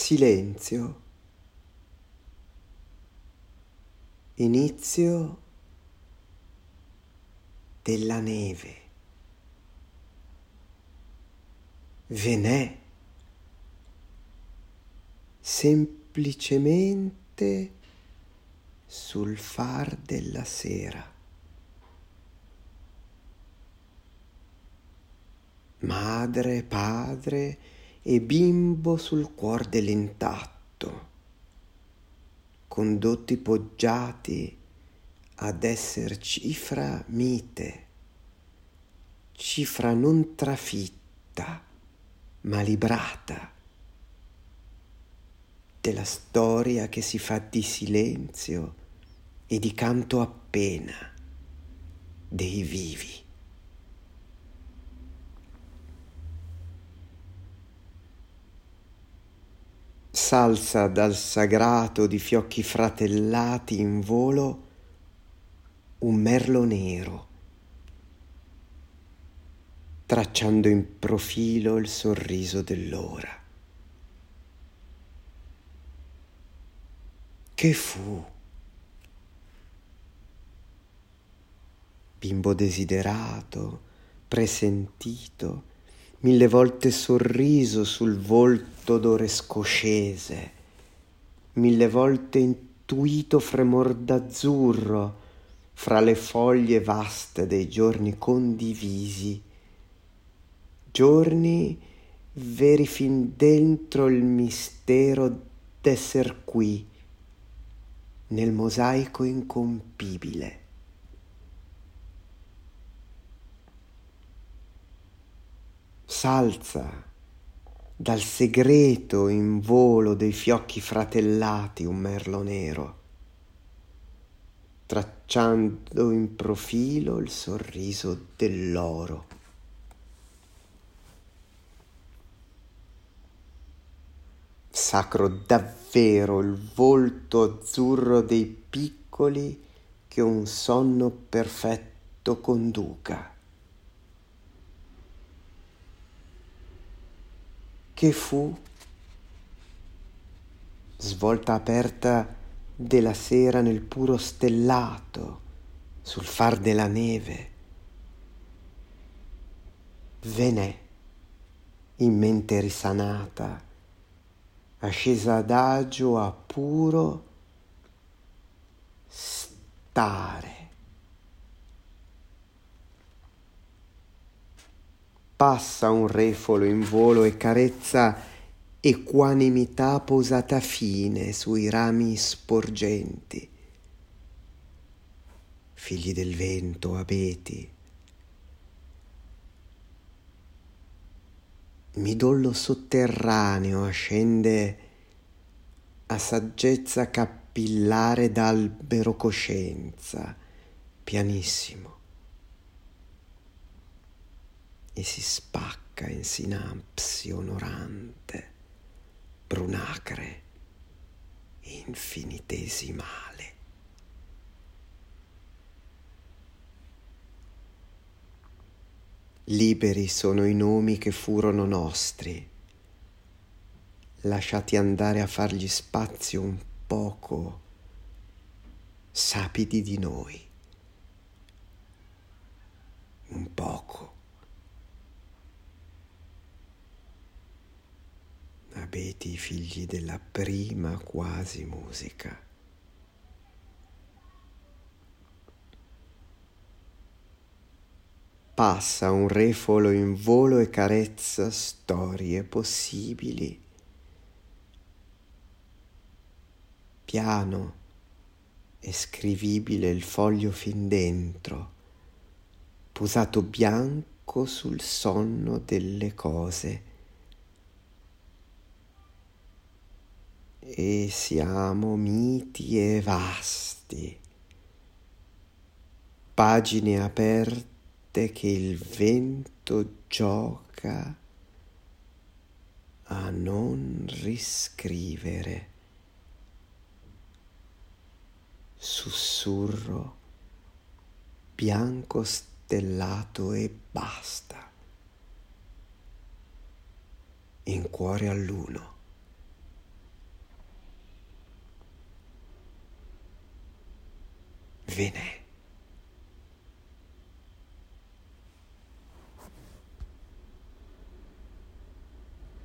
Silenzio, inizio della neve. Ve n'è semplicemente sul far della sera. Madre, padre e bimbo sul cuor dell'intatto, condotti poggiati ad esser cifra mite, cifra non trafitta ma librata, della storia che si fa di silenzio e di canto appena dei vivi. S'alza dal sagrato di fiocchi fratellati in volo un merlo nero, tracciando in profilo il sorriso dell'ora. Che fu? Bimbo desiderato, presentito, 1000 volte sorriso sul volto d'ore scoscese, 1000 volte intuito fremor d'azzurro fra le foglie vaste dei giorni condivisi, giorni veri fin dentro il mistero d'esser qui, nel mosaico incompibile. S'alza dal segreto in volo dei fiocchi fratellati un merlo nero, tracciando in profilo il sorriso dell'oro. Sacro davvero il volto azzurro dei piccoli che un sonno perfetto conduca. Che fu? Svolta aperta della sera nel puro stellato, sul far della neve. Ve n'è, in mente risanata, ascesa adagio a puro stare. Passa un refolo in volo e carezza equanimità posata fine sui rami sporgenti. Figli del vento, abeti. Midollo sotterraneo ascende a saggezza capillare d'albero coscienza, pianissimo, e si spacca in sinapsi onorante, brunacre, infinitesimale. Liberi sono i nomi che furono nostri, lasciati andare a fargli spazio un poco, sapidi di noi, un poco. Abeti figli della prima quasi musica. Passa un refolo in volo e carezza storie possibili. Piano e scrivibile il foglio fin dentro, posato bianco sul sonno delle cose. E siamo miti e vasti, pagine aperte che il vento gioca a non riscrivere. Sussurro bianco stellato e basta, in cuore all'uno. ve n'è.